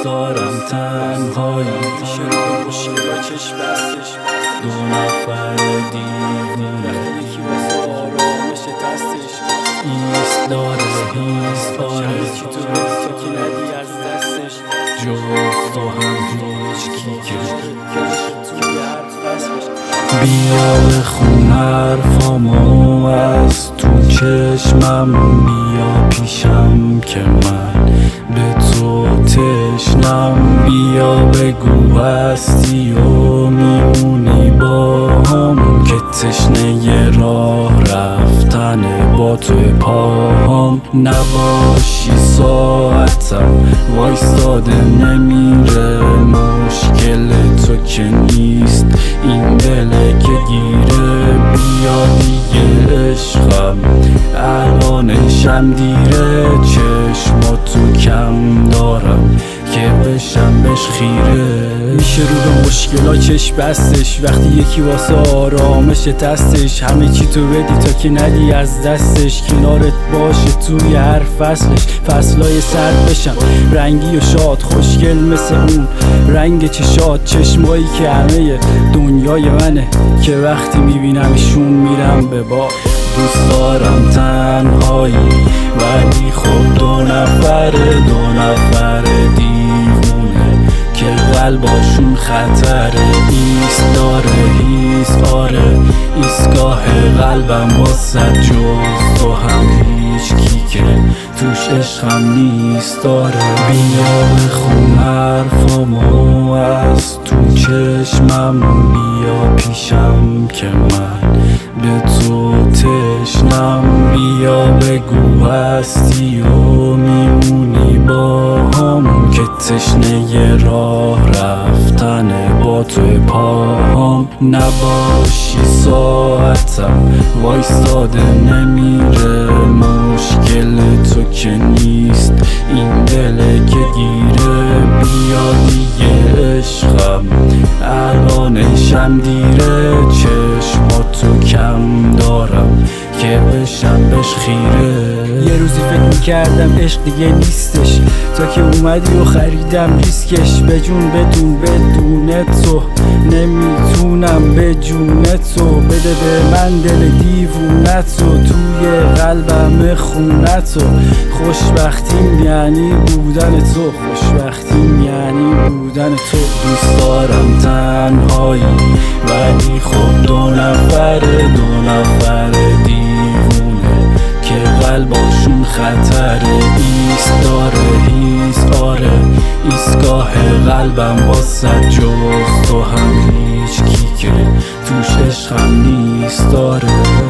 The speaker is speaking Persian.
دوست دارم تنهایی شروع مشکل چش بستش دو نفر دیوونه یکی واسه آرامش دستش ایست داره هیست آره چی تو بدی تا که ندی از دستش جز تو هم هیچ کی که توی حرف فصلش بیا بخون حرفامو از تو چشمم بیا پیشم که من به تو تشنم بیا بگو هستی و میمونی با هم که تشنه راه رفتن با تو پاهم نباشی ساعتم وایستاده نمیره مشکل تو که نیست این دله که گیره بیا دیگه عشقم الانشم دیره چشماتو کم دارم که بشم بهش خیره میشه رو به مشکلا چش بستش وقتی یکی واسه آرامش دستش همه چی تو بدی تا که ندی از دستش کنارت باشه توی هر فصلش فصلای سرد بشم رنگی و شاد خوشگل مثل اون رنگ چشات چشمایی که همه دنیای منه که وقتی میبینمشون میرم به باد دوست دارم تنهایی ولی خب دو نفر دیوونه که قلباشون خطره ایست داره هیست آره ایستگاه قلبم واسه جز تو هم هیچ کی که توش عشقم نیست داره بیا بخون حرفامو از تو چشمم بیا پیشم که من به تو تشنم بیا بگو هستی و میمونی با هم که تشنه راه رفتن با تو پاهم نباشی ساعتم وایستاده نمیره مشکل تو که نیست این دله که گیره بیا دیگه عشقم الانشم دیره چشماتو کم دارم که بشم بهش خیره یه روزی فکر میکردم عشق دیگه نیستش تا که اومدی و خریدم ریسکش به جون بدون تو نمیتونم به جون تو بده به من دل دیوونتو توی قلبم خونتو خوشبختیم یعنی بودن تو خوشبختیم یعنی بودن تو دوست دارم تنهایی ولی خب دو نفر دیوونه که قلباشون خطره ایست داره هیست آره ایستگاه قلبم واسه جز تو هم هیچ کی که توش عشقم نیست داره